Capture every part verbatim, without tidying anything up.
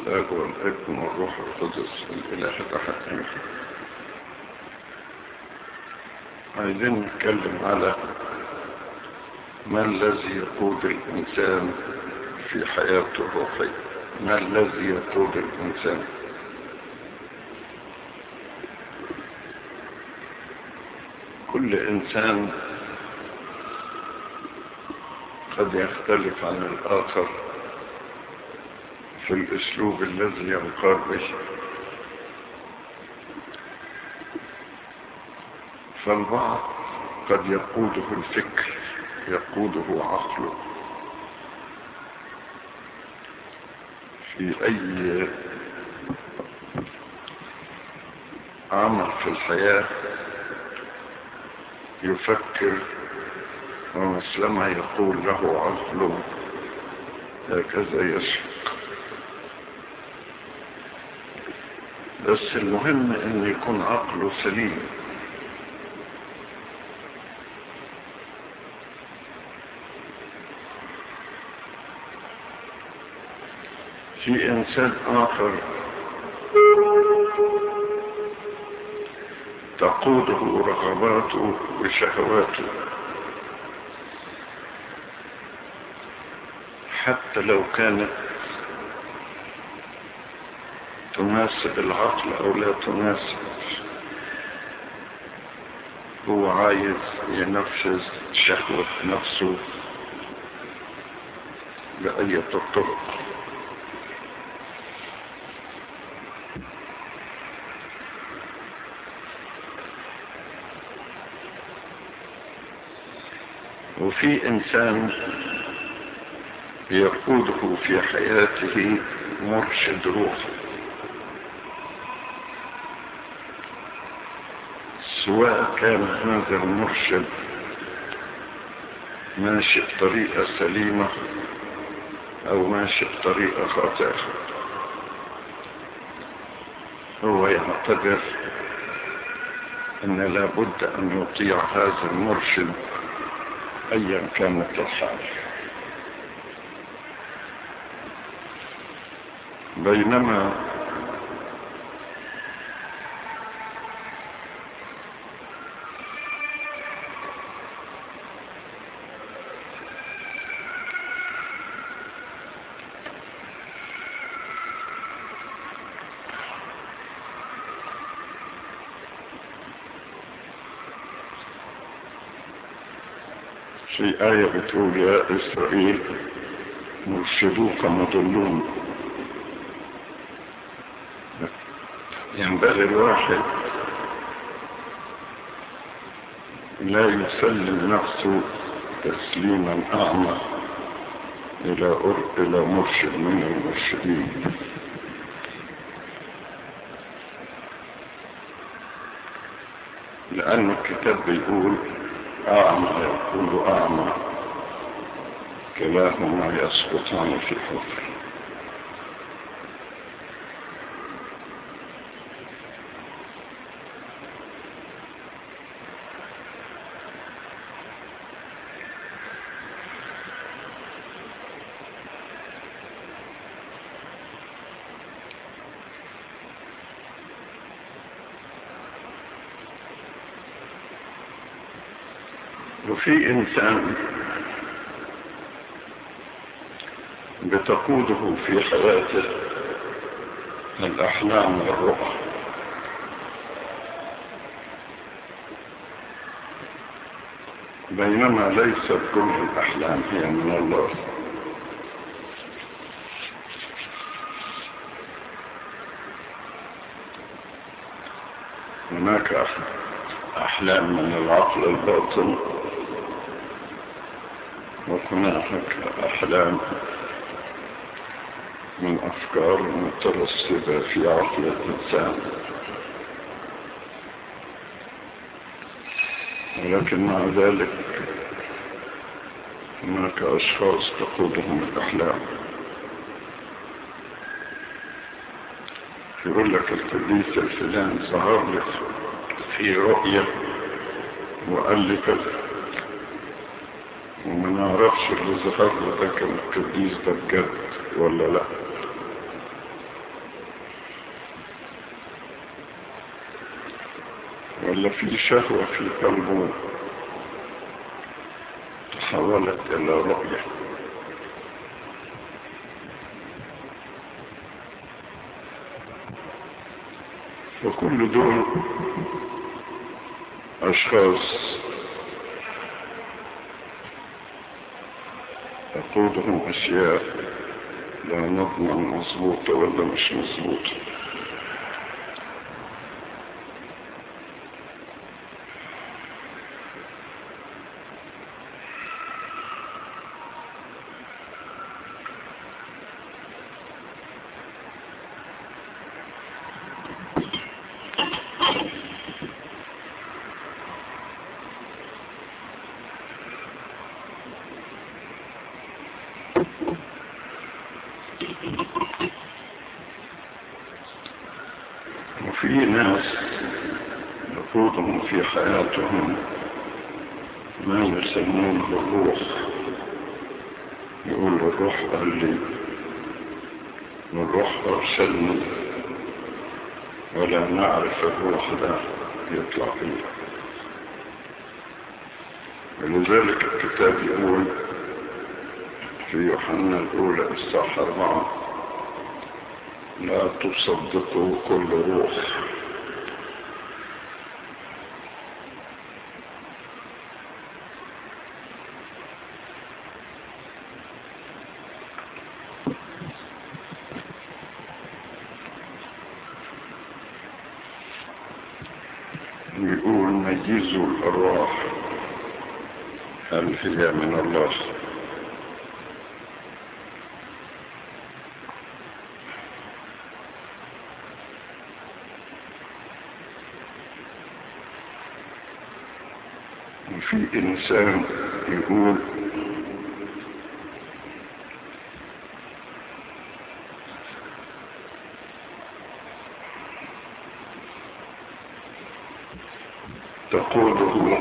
الآب والابن والروح القدس الإله الأحد. عايزين نتكلم على ما الذي يقود الإنسان في حياته الروحية. ما الذي يقود الإنسان؟ كل إنسان قد يختلف عن الآخر في الأسلوب الذي ينقاد به. فالبعض قد يقوده الفكر، يقوده عقله في أي عمل في الحياة، يفكر ومثلما يقول له عقله هكذا يشفق. بس المهم أن يكون عقله سليم. في إنسان آخر تقوده رغباته وشهواته، حتى لو كانت تناسب العقل أو لا تناسب، هو عايز ينفذ شهوة نفسه بأي طرق. وفي إنسان يقوده في حياته مرشد روحي، سواء كان هذا المرشد ماشي بطريقة سليمة أو ماشي بطريقة خاطئة، هو يعتبر أن لابد أن يطيع هذا المرشد أيا كانت الحال. بينما في آية بتقول يا إسرائيل مرشدوك مضلون. ينبغي الواحد لا يسلم نفسه تسليما أعمى إلى إلى مرشد من المرشدين، لأن الكتاب بيقول أعمى يقول أعمى كلاهما يسقطان في حفر. وفي إنسان بتقوده في حياته الأحلام والرؤى، بينما ليست كل الأحلام هي من الله. هناك أحلام من العقل الباطن، وهناك أحلام من أفكار مترسبة في عقل الإنسان، ولكن مع ذلك هناك أشخاص تقودهم الأحلام. يقول لك القديس الفلان ظهر لك في رؤية وقال لي كذا، وما نعرفش اللي ظهر له ده كان القديس ده بجد ولا لا. ولا في شهوة في قلبه تحولت إلى رؤية. وكل دول أشخاص تقودهم أشياء لا نضمن مظبوطة ولا مش مظبوطة. وفي ناس يقودهم في حياتهم ما يسمونه الروح. يقول الروح قال لي والروح أرسلني ولا نعرف الروح ده يطلع فيه. ولذلك الكتاب يقول في يوحنا الأولى الصح أربعة لا تصدقوا كل روح. يقول ميزوا الأرواح هل هي من الله. وفي إنسان يقول تقوده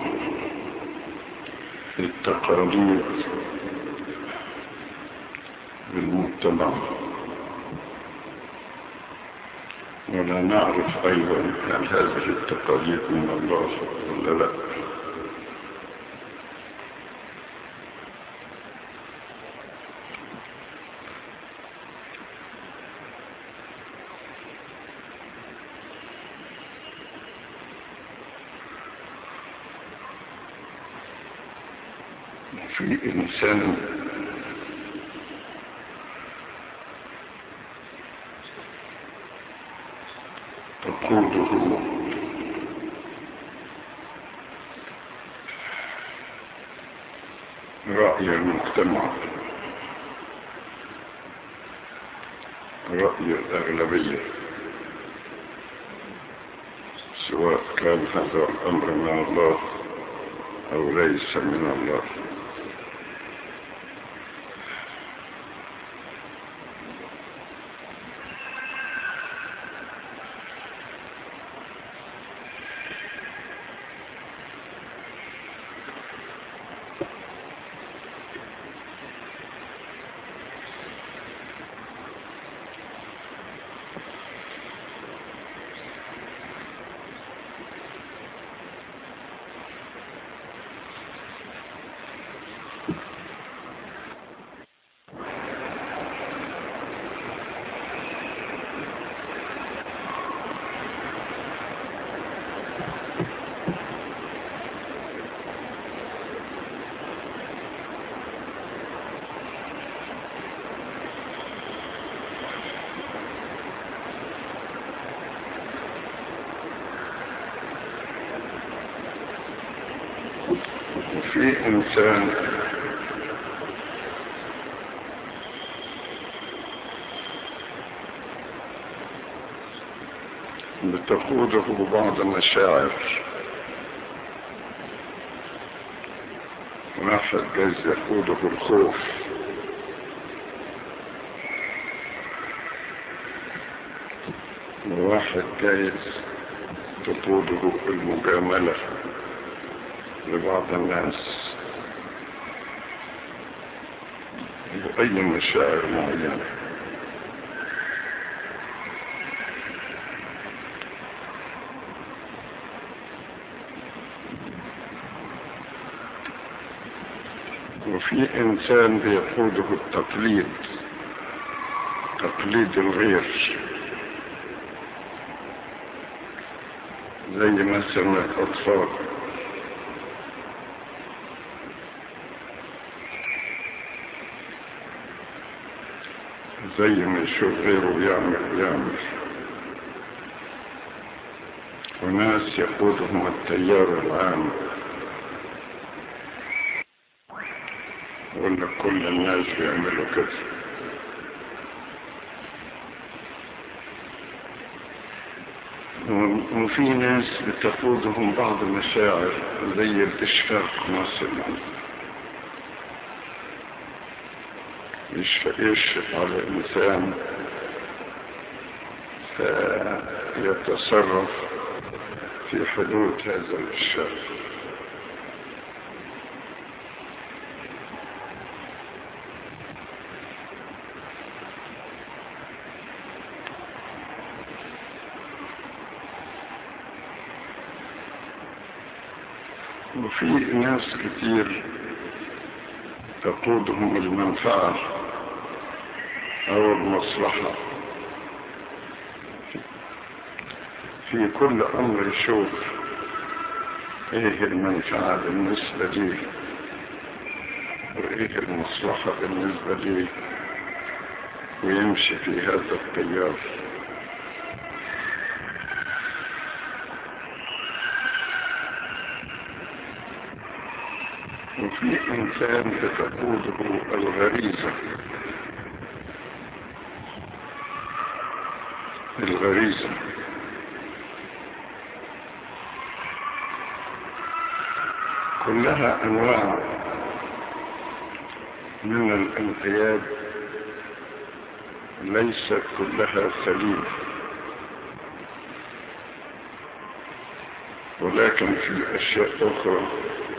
التقاليد بالمجتمع ولا نعرف أيضا هل هذه التقاليد من الله ولا لا. في إنسان تقوده رأي المجتمع، رأي الأغلبية، سواء كان هذا الأمر من الله أو ليس من الله. في إنسان بتقوده بعض المشاعر. واحد جايز يقوده الخوف، وواحد جايز تقوده المجاملة لبعض الناس بأي مشاعر معينة. وفي إنسان بيقوده التقليد، تقليد الغير، زي مثلا الأطفال، زي ما يشوف غيره يعمل يعمل وناس يقودهم التيار العام، يقول لك كل الناس بيعملوا كده. وفي ناس بتقودهم بعض المشاعر زي الإشفاق مثلا، يشفق على الإنسان فيتصرف في حدود هذا الإشفاق. وفي ناس كتير تقودهم المنفعة أو المصلحة، في كل أمر يشوف إيه المنفعة بالنسبة لي وإيه المصلحة بالنسبة لي، ويمشي في هذا التيار. وفي إنسان بتقوده الغريزة، الغريزة كلها أنواع من الانقياد، ليست كلها سليمة، ولكن في أشياء أخرى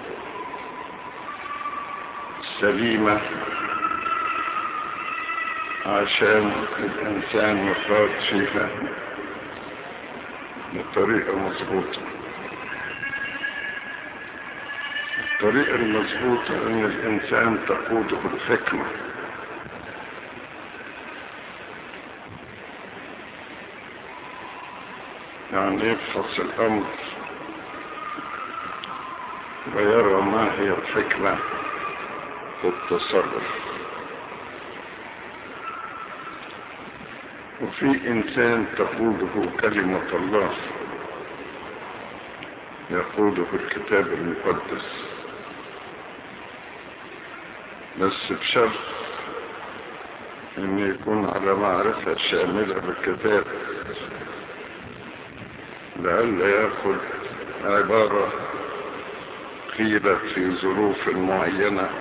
سليمة عشان الإنسان يقاد فيها بطريقة مظبوطة. الطريقة المظبوطة أن الإنسان تقوده الحكمة، يعني يفحص الأمر ويرى ما هي الحكمة في التصرف. وفي إنسان تقوده كلمة الله، يقوده الكتاب المقدس، بس بشرط أن يكون على معرفة شاملة بالكتاب، لئلا يأخذ عبارة قيلت في ظروف معينة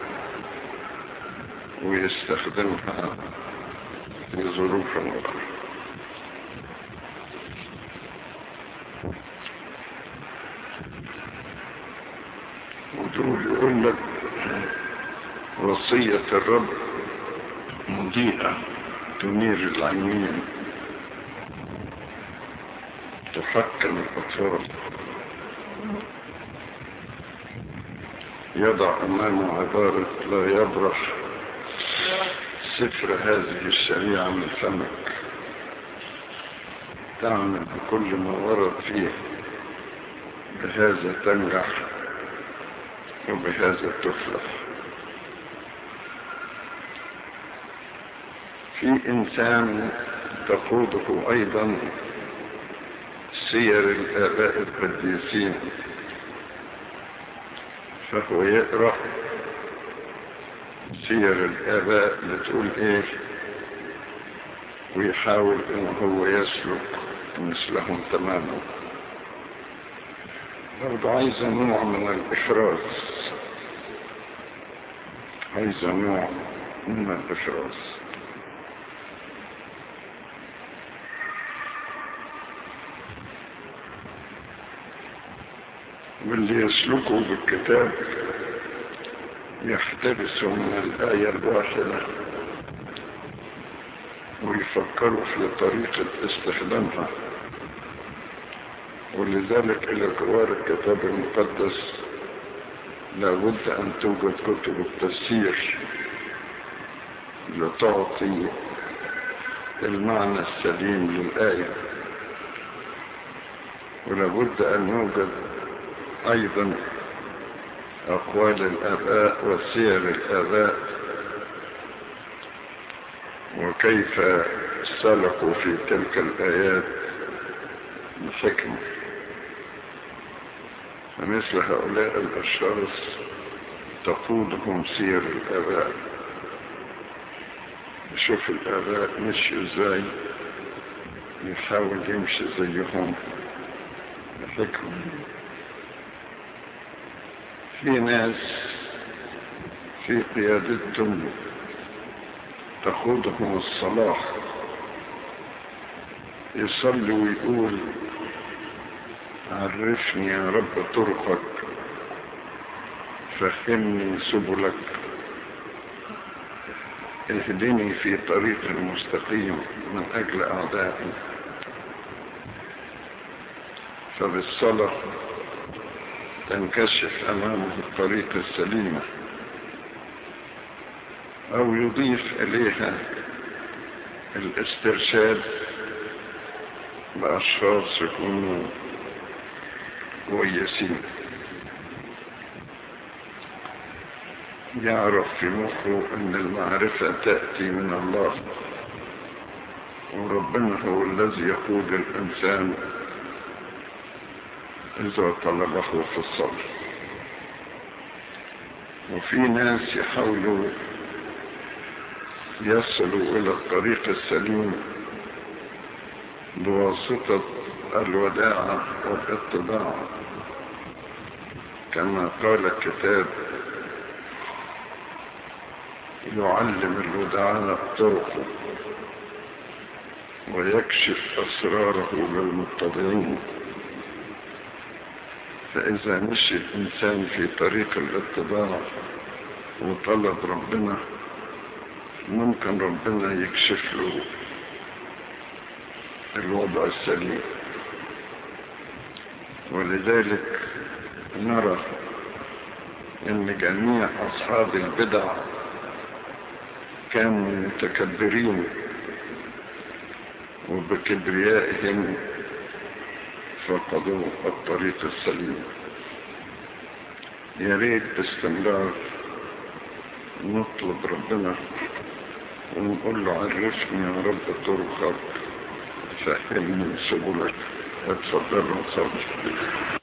ويستخدمها في ظروف أخرى. ودول يقول لك وصية الرب مضيئة تنير العينين، تحكم الأطفال، يضع أمامه عبارة لا يبرح سفر هذه الشريعة من فمك، تعمل بكل ما ورد فيه، بهذا تنجح وبهذا تفلح. في إنسان تقوده أيضا سير الآباء القديسين، فهو يقرأ سير الآباء بتقول إيه ويحاول إنه هو يسلك مثلهم تماما. برضو عايزة نوع من الإفراز، عايزة نوع من الإفراز. واللي يسلكوا بالكتاب يحتبسوا من الآية الواحدة ويفكروا في طريقة استخدامها، ولذلك إلى جوار الكتاب المقدس لابد أن توجد كتب التفسير لتعطي المعنى السليم للآية، ولابد أن يوجد أيضا أقوال الآباء وسير الآباء وكيف سلكوا في تلك الآيات بحكمة. فمثل هؤلاء الأشخاص تقودهم سير الآباء، يشوف الآباء مشي ازاي يحاول يمشي زيهم بحكمة. في ناس في قيادتهم تقودهم الصلاح، يصلي ويقول عرفني يا رب طرقك، فهمني سبلك، اهدني في طريق المستقيم من أجل أعدائي. فبالصلاة تنكشف أمامه الطريق السليمة، أو يضيف إليها الاسترشاد بأشخاص يكونوا كويسين، يعرف في مخه أن المعرفة تأتي من الله، وربنا هو الذي يقود الإنسان إذا طلبه في الصبر. وفي ناس يحاولوا يصلوا إلى الطريق السليم بواسطة الوداعة والاتباع، كما قال الكتاب يعلم الودعاء طرقه ويكشف أسراره للمتبعين. فإذا مشي الإنسان في طريق الاتباع وطلب ربنا، ممكن ربنا يكشف له الوضع السليم. ولذلك نرى ان جميع اصحاب البدع كانوا متكبرين، وبكبريائهم فقدوا الطريق السليم. يا ريت باستمرار نطلب ربنا ونقول له عرفني يا رب طرقك، فهمني سبلك. اتفضلوا نصلي.